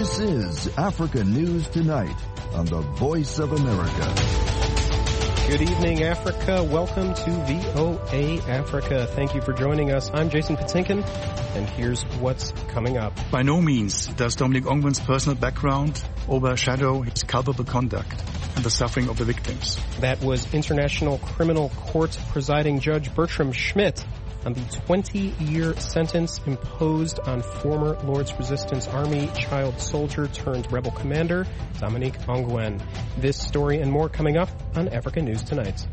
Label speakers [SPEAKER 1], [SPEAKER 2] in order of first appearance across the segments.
[SPEAKER 1] This is Africa News Tonight on the Voice of America.
[SPEAKER 2] Good evening, Africa. Welcome to VOA Africa. Thank you for joining us. I'm Jason Patinkin, and here's what's coming up.
[SPEAKER 3] By no means does Dominic Ongwen's personal background overshadow his culpable conduct and the suffering of the victims.
[SPEAKER 2] That was International Criminal Court presiding Judge Bertram Schmidt on the 20-year sentence imposed on former Lord's Resistance Army child soldier turned rebel commander Dominic Ongwen. This story and more coming up on Africa News Tonight.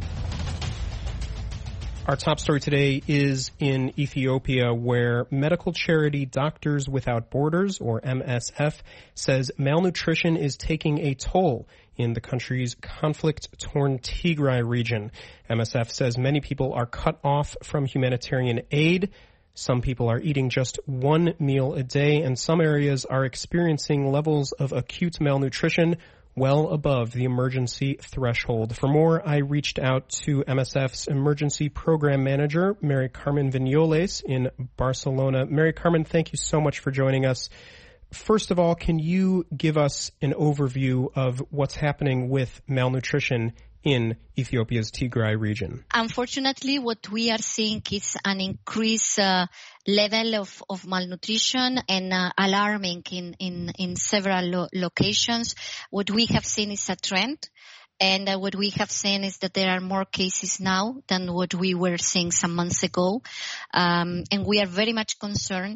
[SPEAKER 2] Our top story today is in Ethiopia, where medical charity Doctors Without Borders, or MSF, says malnutrition is taking a toll in the country's conflict-torn Tigray region. MSF says many people are cut off from humanitarian aid. Some people are eating just one meal a day, and some areas are experiencing levels of acute malnutrition well above the emergency threshold. For more, I reached out to MSF's emergency program manager, Mary Carmen Vignoles in Barcelona. Mary Carmen, thank you so much for joining us. First of all, can you give us an overview of what's happening with malnutrition in Ethiopia's Tigray region?
[SPEAKER 4] Unfortunately, what we are seeing is an increased level of malnutrition and alarming in several locations. What we have seen is a trend. And what we have seen is that there are more cases now than what we were seeing some months ago. And we are very much concerned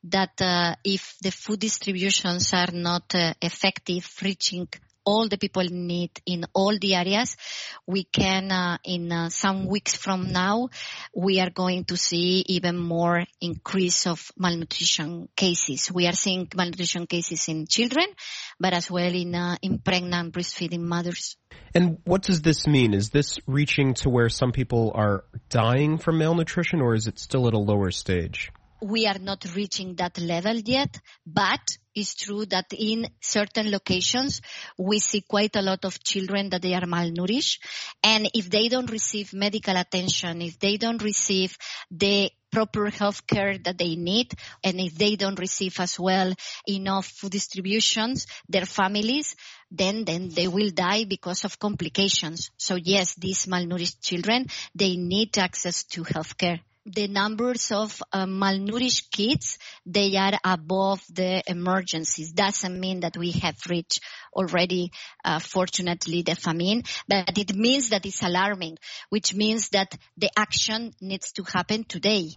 [SPEAKER 4] that if the food distributions are not effective, reaching all the people in need in all the areas, we can, in some weeks from now, we are going to see even more increase of malnutrition cases. We are seeing malnutrition cases in children, but as well in pregnant breastfeeding mothers.
[SPEAKER 2] And what does this mean? Is this reaching to where some people are dying from malnutrition, or is it still at a lower stage?
[SPEAKER 4] We are not reaching that level yet, but it's true that in certain locations, we see quite a lot of children that they are malnourished. And if they don't receive medical attention, if they don't receive the proper health care that they need, and if they don't receive as well enough food distributions, their families, then they will die because of complications. So yes, these malnourished children, they need access to health care. The numbers of malnourished kids, they are above the emergencies. Doesn't mean that we have reached already, fortunately, the famine, but it means that it's alarming, which means that the action needs to happen today.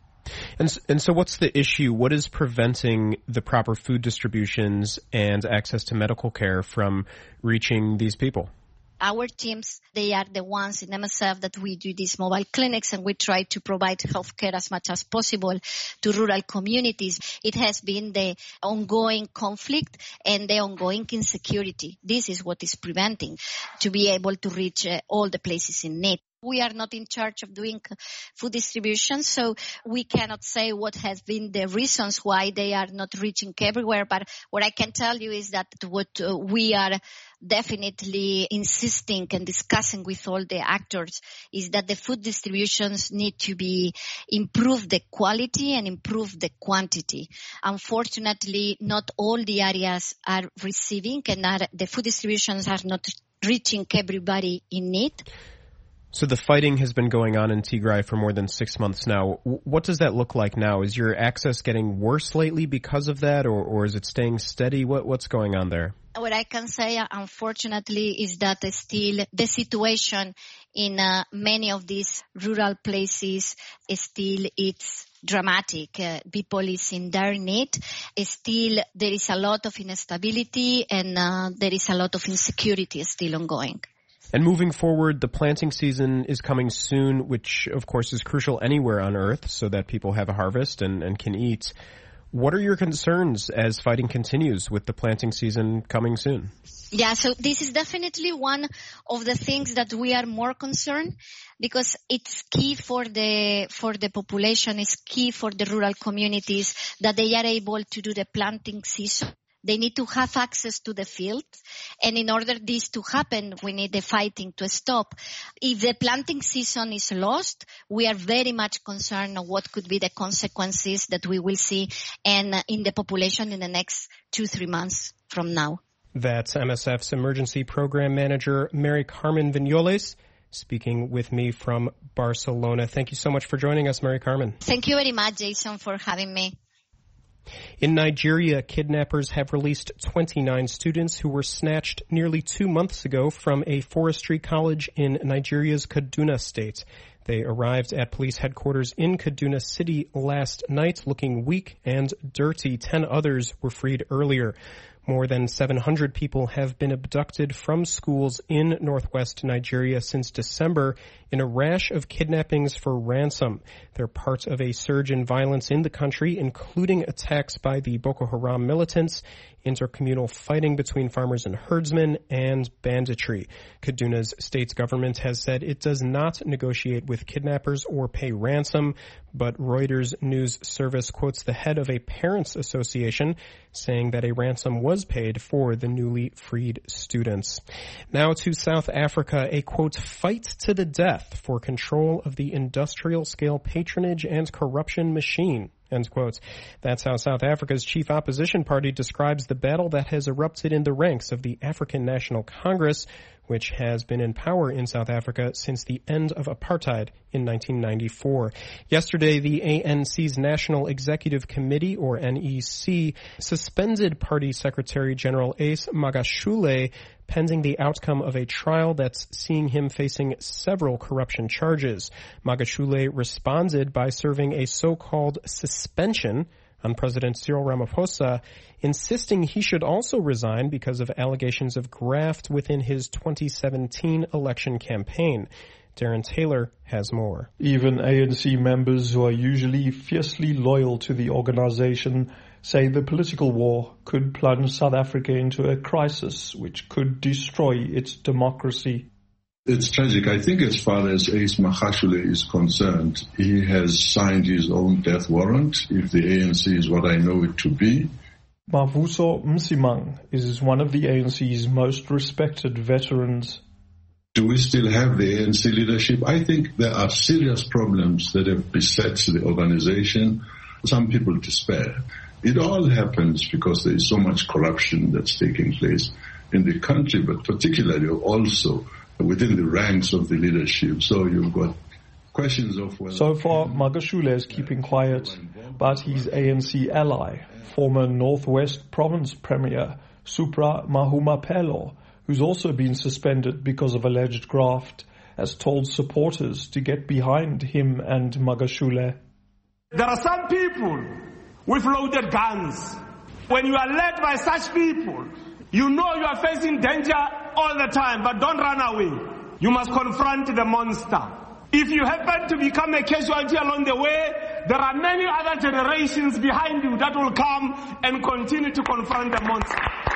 [SPEAKER 2] And so what's the issue? What is preventing the proper food distributions and access to medical care from reaching these people?
[SPEAKER 4] Our teams, they are the ones in MSF that we do these mobile clinics, and we try to provide healthcare as much as possible to rural communities. It has been the ongoing conflict and the ongoing insecurity. This is what is preventing to be able to reach all the places in need. We are not in charge of doing food distribution, so we cannot say what has been the reasons why they are not reaching everywhere. But what I can tell you is that what we are definitely insisting and discussing with all the actors is that the food distributions need to be improve the quality and improve the quantity. Unfortunately, not all the areas are receiving, and the food distributions are not reaching everybody in need.
[SPEAKER 2] So the fighting has been going on in Tigray for more than 6 months now. What does that look like now? Is your access getting worse lately because of that, or is it staying steady? What's going on there?
[SPEAKER 4] What I can say, unfortunately, is that still the situation in many of these rural places it's dramatic. People is in dire need. Still, there is a lot of instability and there is a lot of insecurity still ongoing.
[SPEAKER 2] And moving forward, the planting season is coming soon, which, of course, is crucial anywhere on Earth so that people have a harvest and can eat. What are your concerns as fighting continues with the planting season coming soon?
[SPEAKER 4] Yeah, so this is definitely one of the things that we are more concerned, because it's key for the population, it's key for the rural communities that they are able to do the planting season. They need to have access to the field. And in order this to happen, we need the fighting to stop. If the planting season is lost, we are very much concerned of what could be the consequences that we will see and in the population in the next 2-3 months. from now.
[SPEAKER 2] That's MSF's Emergency Program Manager, Mary Carmen Vignoles, speaking with me from Barcelona. Thank you so much for joining us, Mary Carmen.
[SPEAKER 4] Thank you very much, Jason, for having me.
[SPEAKER 2] In Nigeria, kidnappers have released 29 students who were snatched nearly 2 months ago from a forestry college in Nigeria's Kaduna state. They arrived at police headquarters in Kaduna City last night looking weak and dirty. 10 others were freed earlier. More than 700 people have been abducted from schools in northwest Nigeria since December in a rash of kidnappings for ransom. They're part of a surge in violence in the country, including attacks by the Boko Haram militants, intercommunal fighting between farmers and herdsmen, and banditry. Kaduna's state government has said it does not negotiate with kidnappers or pay ransom, but Reuters news service quotes the head of a parents' association saying that a ransom was paid for the newly freed students. Now to South Africa, a quote, fight to the death for control of the industrial scale patronage and corruption machine. End quote. That's how South Africa's chief opposition party describes the battle that has erupted in the ranks of the African National Congress, which has been in power in South Africa since the end of apartheid in 1994. Yesterday, the ANC's National Executive Committee, or NEC, suspended Party Secretary General Ace Magashule pending the outcome of a trial that's seeing him facing several corruption charges. Magashule responded by serving a so-called suspension on President Cyril Ramaphosa, insisting he should also resign because of allegations of graft within his 2017 election campaign. Darren Taylor has more.
[SPEAKER 5] Even ANC members who are usually fiercely loyal to the organization say the political war could plunge South Africa into a crisis which could destroy its democracy.
[SPEAKER 6] It's tragic. I think as far as Ace Magashule is concerned, he has signed his own death warrant, if the ANC is what I know it to be.
[SPEAKER 5] Mavuso Msimang is one of the ANC's most respected veterans.
[SPEAKER 6] Do we still have the ANC leadership? I think there are serious problems that have beset the organization. Some people despair. It all happens because there is so much corruption that's taking place in the country, but particularly also within the ranks of the leadership. So you've got questions of whether...
[SPEAKER 5] So far, Magashule is keeping quiet, but his ANC ally, former Northwest Province Premier Supra Mahumapelo, who's also been suspended because of alleged graft, has told supporters to get behind him and Magashule.
[SPEAKER 7] There are some people with loaded guns. When you are led by such people, you know you are facing danger all the time, but don't run away. You must confront the monster. If you happen to become a casualty along the way, there are many other generations behind you that will come and continue to confront the monster.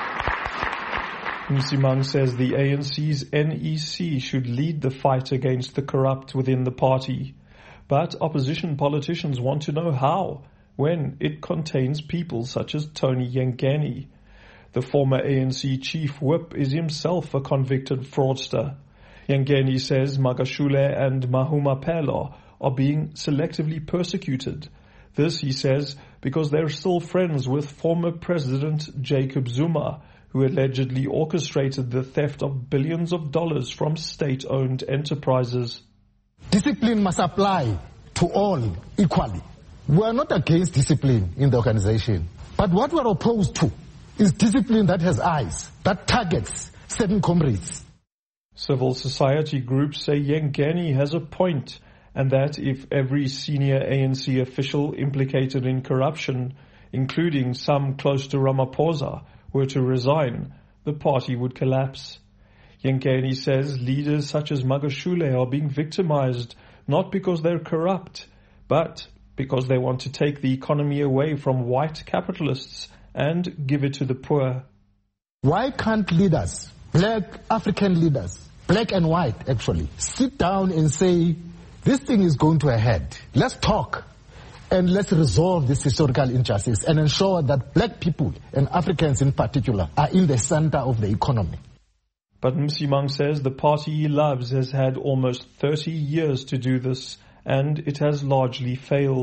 [SPEAKER 5] Msimang says the ANC's NEC should lead the fight against the corrupt within the party. But opposition politicians want to know how, when it contains people such as Tony Yengeni. The former ANC chief whip is himself a convicted fraudster. Yengeni says Magashule and Mahumapelo are being selectively persecuted. This, he says, because they're still friends with former President Jacob Zuma, who allegedly orchestrated the theft of billions of dollars from state-owned enterprises.
[SPEAKER 8] Discipline must apply to all equally. We are not against discipline in the organization, but what we are opposed to is discipline that has eyes, that targets certain comrades.
[SPEAKER 5] Civil society groups say Yengeni has a point, and that if every senior ANC official implicated in corruption, including some close to Ramaphosa, were to resign, the party would collapse. Yengeni says leaders such as Magashule are being victimized not because they're corrupt, but because they want to take the economy away from white capitalists and give it to the poor.
[SPEAKER 8] Why can't leaders, black African leaders, black and white actually, sit down and say, this thing is going to a head. Let's talk and let's resolve this historical injustice and ensure that black people and Africans in particular are in the center of the economy.
[SPEAKER 5] But Msimang says the party he loves has had almost 30 years to do this, and it has largely failed.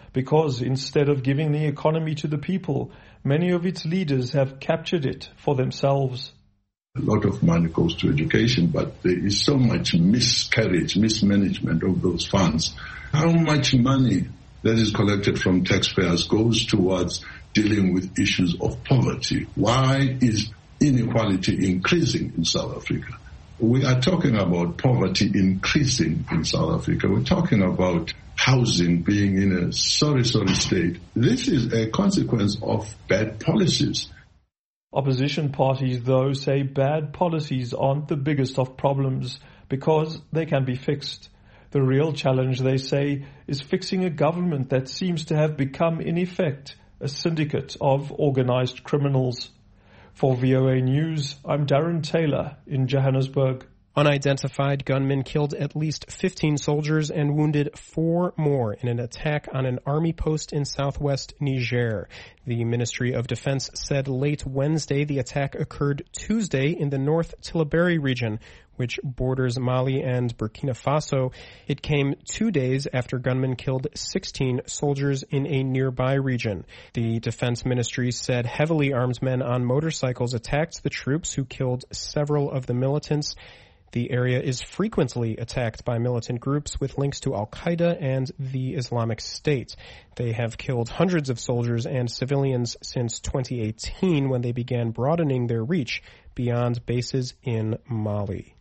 [SPEAKER 5] because instead of giving the economy to the people, many of its leaders have captured it for themselves.
[SPEAKER 6] A lot of money goes to education, but there is so much mismanagement of those funds. How much money that is collected from taxpayers goes towards dealing with issues of poverty? Why is inequality increasing in South Africa? We are talking about poverty increasing in South Africa. We're talking about housing being in a sorry state. This is a consequence of bad policies.
[SPEAKER 5] Opposition parties, though, say bad policies aren't the biggest of problems because they can be fixed. The real challenge, they say, is fixing a government that seems to have become, in effect, a syndicate of organized criminals. For VOA News, I'm Darren Taylor in Johannesburg.
[SPEAKER 2] Unidentified gunmen killed at least 15 soldiers and wounded 4 more in an attack on an army post in southwest Niger. The Ministry of Defense said late Wednesday the attack occurred Tuesday in the North Tillabéri region, which borders Mali and Burkina Faso. It came 2 days after gunmen killed 16 soldiers in a nearby region. The Defense Ministry said heavily armed men on motorcycles attacked the troops who killed several of the militants. The area is frequently attacked by militant groups with links to Al-Qaeda and the Islamic State. They have killed hundreds of soldiers and civilians since 2018 when they began broadening their reach beyond bases in Mali.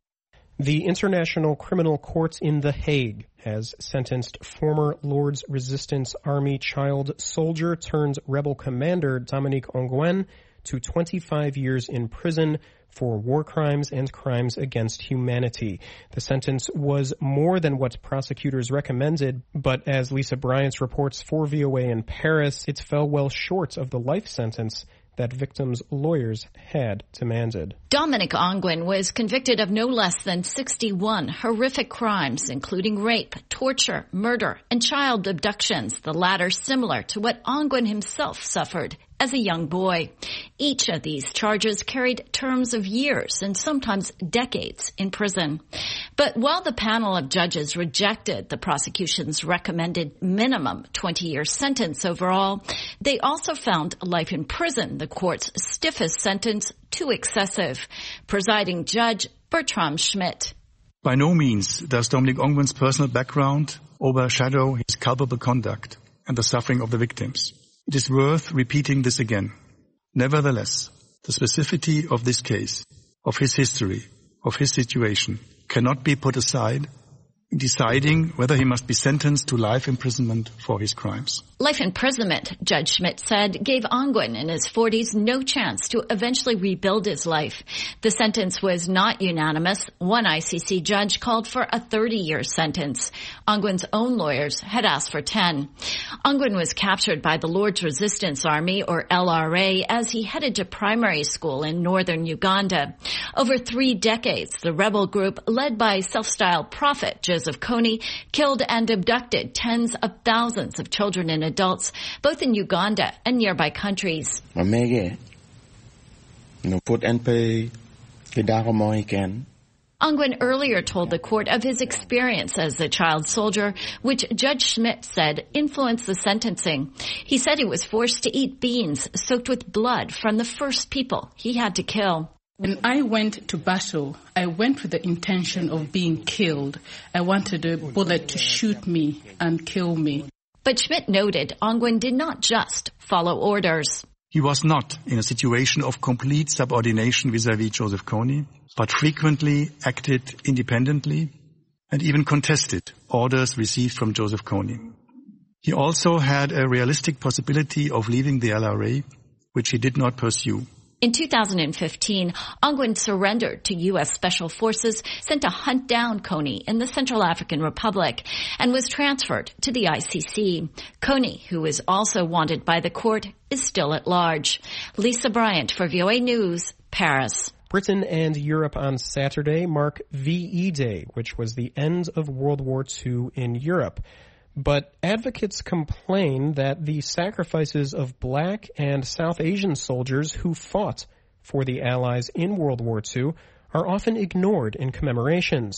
[SPEAKER 2] The International Criminal Court in The Hague has sentenced former Lord's Resistance Army child soldier turned rebel commander Dominique Ongwen to 25 years in prison for war crimes and crimes against humanity. The sentence was more than what prosecutors recommended, but as Lisa Bryant reports for VOA in Paris, it fell well short of the life sentence that victims' lawyers had demanded.
[SPEAKER 9] Dominique Ongwen was convicted of no less than 61 horrific crimes, including rape, torture, murder, and child abductions, the latter similar to what Ongwen himself suffered as a young boy. Each of these charges carried terms of years and sometimes decades in prison. But while the panel of judges rejected the prosecution's recommended minimum 20-year sentence overall, they also found life in prison, the court's stiffest sentence, too excessive. Presiding Judge Bertram Schmidt.
[SPEAKER 3] By no means does Dominique Ongwen's personal background overshadow his culpable conduct and the suffering of the victims. It is worth repeating this again. Nevertheless, the specificity of this case, of his history, of his situation, cannot be put aside in deciding whether he must be sentenced to life imprisonment for his crimes.
[SPEAKER 9] Life imprisonment, Judge Schmidt said, gave Ongwen in his 40s no chance to eventually rebuild his life. The sentence was not unanimous. One ICC judge called for a 30-year sentence. Ongwen's own lawyers had asked for 10. Ongwen was captured by the Lord's Resistance Army, or LRA, as he headed to primary school in northern Uganda. Over 3 decades, the rebel group, led by self-styled prophet Joseph Kony, killed and abducted tens of thousands of children and adults, both in Uganda and nearby countries. Ongwen earlier told the court of his experience as a child soldier, which Judge Schmidt said influenced the sentencing. He said he was forced to eat beans soaked with blood from the first people he had to kill.
[SPEAKER 10] When I went to battle, I went with the intention of being killed. I wanted a bullet to shoot me and kill me.
[SPEAKER 9] But Schmidt noted Ongwen did not just follow orders.
[SPEAKER 3] He was not in a situation of complete subordination vis-à-vis Joseph Kony, but frequently acted independently and even contested orders received from Joseph Kony. He also had a realistic possibility of leaving the LRA, which he did not pursue.
[SPEAKER 9] In 2015, Ongwen surrendered to U.S. Special Forces sent to hunt down Kony in the Central African Republic and was transferred to the ICC. Kony, who is also wanted by the court, is still at large. Lisa Bryant for VOA News, Paris.
[SPEAKER 2] Britain and Europe on Saturday mark VE Day, which was the end of World War II in Europe. But advocates complain that the sacrifices of Black and South Asian soldiers who fought for the Allies in World War II are often ignored in commemorations.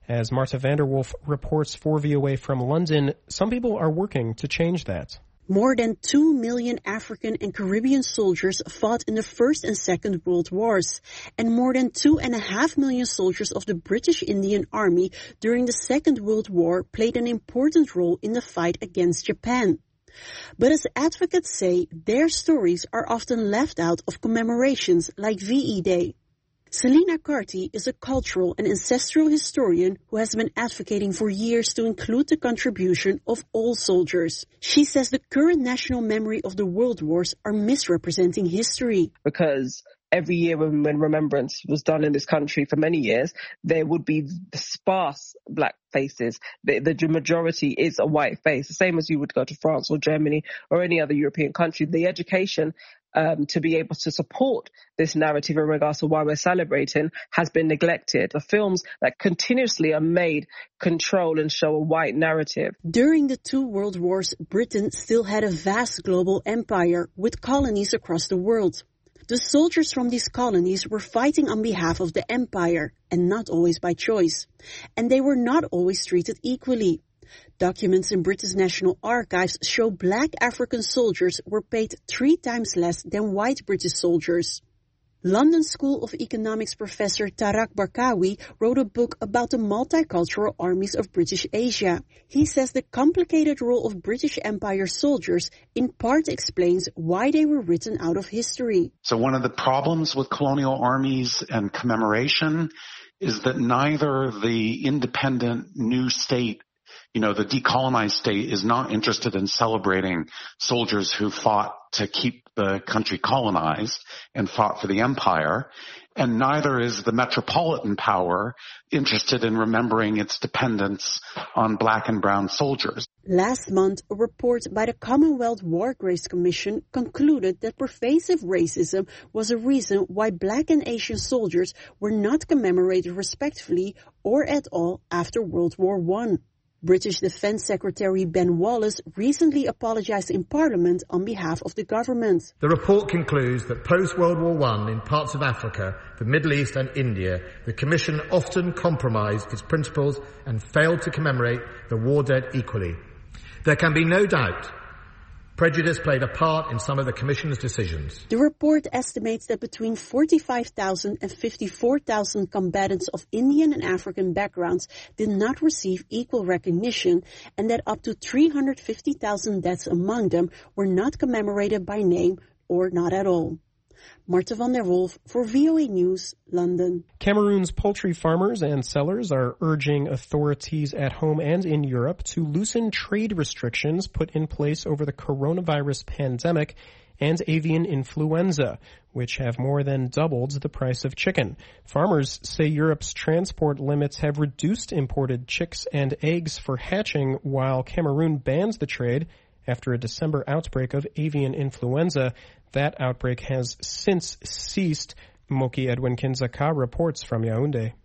[SPEAKER 2] As Marta Vanderwolf reports for VOA from London, some people are working to change that.
[SPEAKER 11] More than 2 million African and Caribbean soldiers fought in the First and Second World Wars, and more than 2.5 million soldiers of the British Indian Army during the Second World War played an important role in the fight against Japan. But as advocates say, their stories are often left out of commemorations like VE Day. Selina Carty is a cultural and ancestral historian who has been advocating for years to include the contribution of all soldiers. She says the current national memory of the world wars are misrepresenting history.
[SPEAKER 12] Because every year when remembrance was done in this country for many years, there would be sparse black faces. The majority is a white face, the same as you would go to France or Germany or any other European country. The education to be able to support this narrative in regards to why we're celebrating has been neglected. The films that continuously are made control and show a white narrative.
[SPEAKER 11] During the 2 world wars, Britain still had a vast global empire with colonies across the world. The soldiers from these colonies were fighting on behalf of the empire, and not always by choice. And they were not always treated equally. Documents in British National Archives show black African soldiers were paid 3 times less than white British soldiers. London School of Economics professor Tarak Barkawi wrote a book about the multicultural armies of British Asia. He says the complicated role of British Empire soldiers in part explains why they were written out of history.
[SPEAKER 13] So one of the problems with colonial armies and commemoration is that neither the independent new state, the decolonized state, is not interested in celebrating soldiers who fought to keep the country colonized and fought for the empire, and neither is the metropolitan power interested in remembering its dependence on black and brown soldiers.
[SPEAKER 11] Last month, a report by the Commonwealth War Graves Commission concluded that pervasive racism was a reason why black and Asian soldiers were not commemorated respectfully or at all after World War I. British Defence Secretary Ben Wallace recently apologized in Parliament on behalf of the government.
[SPEAKER 14] The report concludes that post-World War I in parts of Africa, the Middle East and India, the Commission often compromised its principles and failed to commemorate the war dead equally. There can be no doubt prejudice played a part in some of the Commission's decisions.
[SPEAKER 11] The report estimates that between 45,000 and 54,000 combatants of Indian and African backgrounds did not receive equal recognition, and that up to 350,000 deaths among them were not commemorated by name or not at all. Marta van der Wolf for VOA News, London.
[SPEAKER 2] Cameroon's poultry farmers and sellers are urging authorities at home and in Europe to loosen trade restrictions put in place over the coronavirus pandemic and avian influenza, which have more than doubled the price of chicken. Farmers say Europe's transport limits have reduced imported chicks and eggs for hatching, while Cameroon bans the trade after a December outbreak of avian influenza. That outbreak has since ceased. Moki Edwin Kinzaka reports from Yaoundé.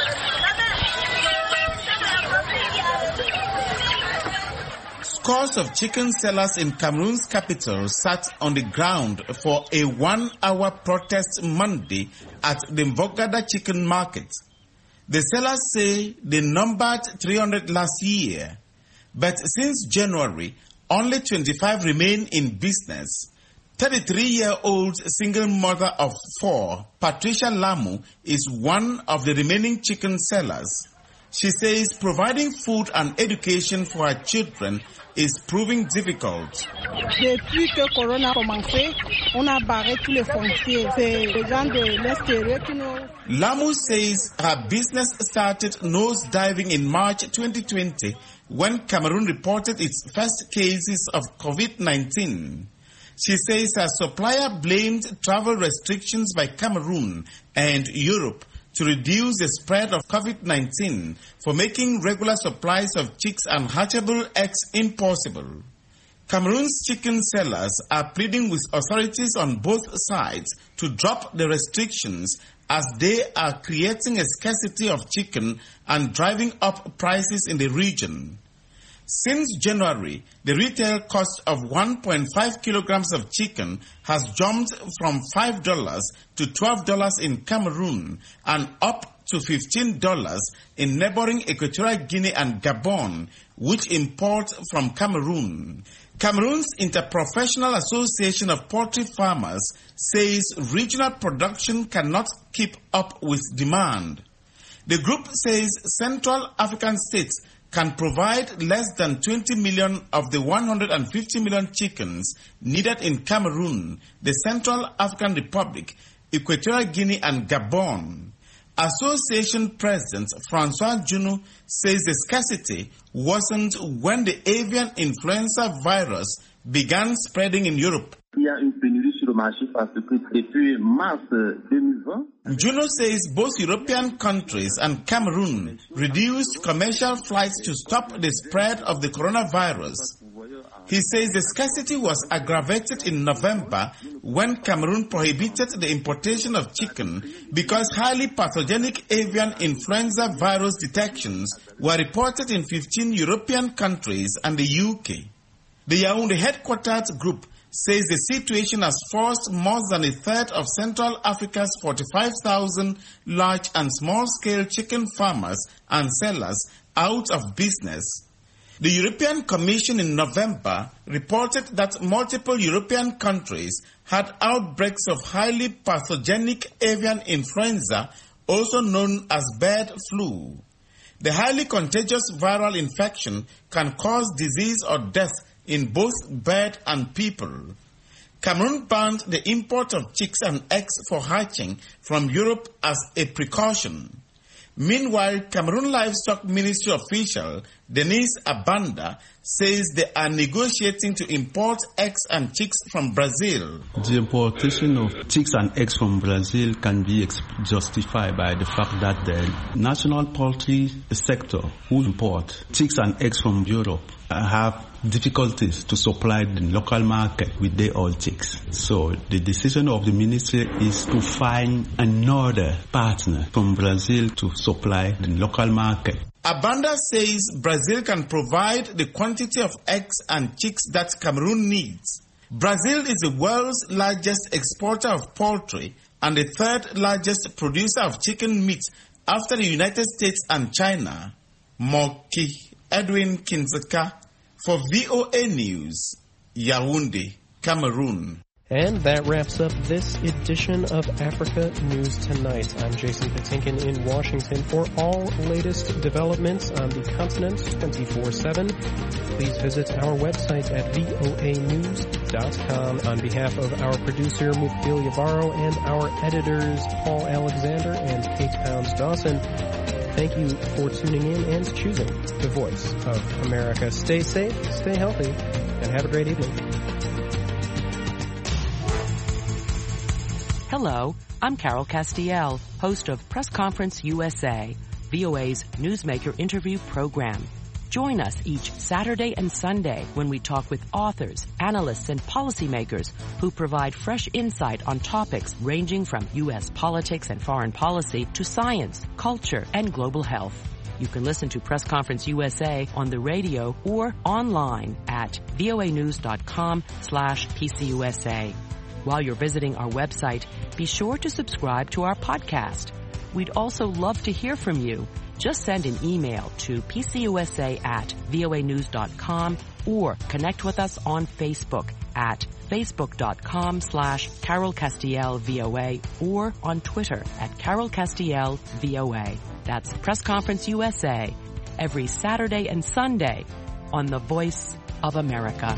[SPEAKER 15] Scores of chicken sellers in Cameroon's capital sat on the ground for a 1-hour protest Monday at the Mvogada chicken market. The sellers say they numbered 300 last year, but since January, only 25 remain in business. 33-year-old single mother of 4, Patricia Lamu, is one of the remaining chicken sellers. She says providing food and education for her children is proving difficult.
[SPEAKER 16] Depuis que Corona a commencé, on a barré tous les frontières. C'est les gens de l'extérieur qui nous...
[SPEAKER 15] Lamu says her business started nosediving in March 2020 when Cameroon reported its first cases of COVID-19. She says her supplier blamed travel restrictions by Cameroon and Europe to reduce the spread of COVID-19 for making regular supplies of chicks and hatchable eggs impossible. Cameroon's chicken sellers are pleading with authorities on both sides to drop the restrictions as they are creating a scarcity of chicken and driving up prices in the region. Since January, the retail cost of 1.5 kilograms of chicken has jumped from $5 to $12 in Cameroon and up to $15 in neighboring Equatorial Guinea and Gabon, which import from Cameroon. Cameroon's Interprofessional Association of Poultry Farmers says regional production cannot keep up with demand. The group says Central African states can provide less than 20 million of the 150 million chickens needed in Cameroon, the Central African Republic, Equatorial Guinea and Gabon. Association President Francois Junou says the scarcity worsened when the avian influenza virus began spreading in Europe. Junou says both European countries and Cameroon reduced commercial flights to stop the spread of the coronavirus. He says the scarcity was aggravated in November when Cameroon prohibited the importation of chicken because highly pathogenic avian influenza virus detections were reported in 15 European countries and the UK. The Yaoundé headquartered group says the situation has forced more than a third of Central Africa's 45,000 large and small-scale chicken farmers and sellers out of business. The European Commission in November reported that multiple European countries had outbreaks of highly pathogenic avian influenza, also known as bird flu. The highly contagious viral infection can cause disease or death in both bird and people. Cameroon banned the import of chicks and eggs for hatching from Europe as a precaution. Meanwhile, Cameroon Livestock Ministry official Denise Abanda says they are negotiating to import eggs and chicks from Brazil.
[SPEAKER 17] The importation of chicks and eggs from Brazil can be justified by the fact that the national poultry sector who import chicks and eggs from Europe have difficulties to supply the local market with their old chicks. So the decision of the ministry is to find another partner from Brazil to supply the local market.
[SPEAKER 15] Abanda says Brazil can provide the quantity of eggs and chicks that Cameroon needs. Brazil is the world's largest exporter of poultry and the third largest producer of chicken meat after the United States and China. Moki Edwin Kinzeka for VOA News, Yaoundé, Cameroon.
[SPEAKER 2] And that wraps up this edition of Africa News Tonight. I'm Jason Patinkin in Washington. For all latest developments on the continent 24/7, please visit our website at voanews.com. On behalf of our producer, Mukbil Yabaro, and our editors, Paul Alexander and Kate Pounds-Dawson, thank you for tuning in and choosing the Voice of America. Stay safe, stay healthy, and have a great evening.
[SPEAKER 18] Hello, I'm Carol Castiel, host of Press Conference USA, VOA's newsmaker interview program. Join us each Saturday and Sunday when we talk with authors, analysts, and policymakers who provide fresh insight on topics ranging from U.S. politics and foreign policy to science, culture, and global health. You can listen to Press Conference USA on the radio or online at voanews.com/PCUSA. While you're visiting our website, be sure to subscribe to our podcast. We'd also love to hear from you. Just send an email to pcusa@voanews.com or connect with us on Facebook at facebook.com/CarolCastielVOA or on Twitter at CarolCastielVOA. That's Press Conference USA every Saturday and Sunday on the Voice of America.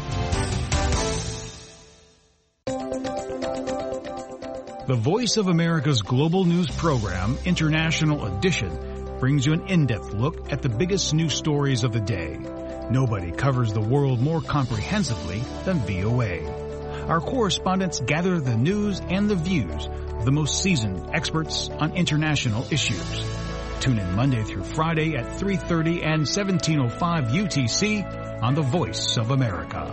[SPEAKER 19] The Voice of America's global news program, International Edition, brings you an in-depth look at the biggest news stories of the day. Nobody covers the world more comprehensively than VOA. Our correspondents gather the news and the views of the most seasoned experts on international issues. Tune in Monday through Friday at 3:30 and 17:05 UTC on The Voice of America.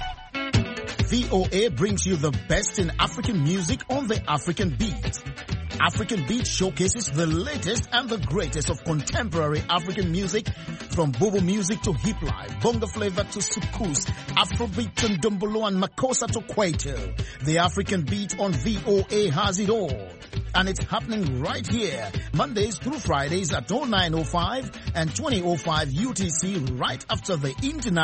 [SPEAKER 20] VOA brings you the best in African music on the African beat. African Beat showcases the latest and the greatest of contemporary African music, from Bobo music to hip life, bongo flavor to soukous, Afrobeat to Ndombolo and Makossa to Kwaito. The African Beat on VOA has it all. And it's happening right here, Mondays through Fridays at 09:05 and 20:05 UTC, right after the international